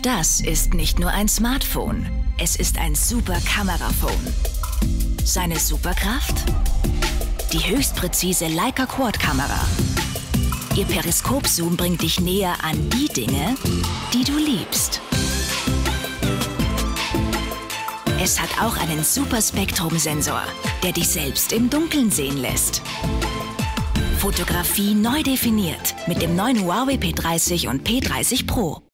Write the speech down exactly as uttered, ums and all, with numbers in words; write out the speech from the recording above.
Das ist nicht nur ein Smartphone, es ist ein super Kameraphone. Seine Superkraft? Die höchst präzise Leica Quad-Kamera. Ihr Periskop-Zoom bringt dich näher an die Dinge, die du liebst. Es hat auch einen Super-Spektrum-Sensor, der dich selbst im Dunkeln sehen lässt. Fotografie neu definiert mit dem neuen Huawei P dreißig und P dreißig Pro.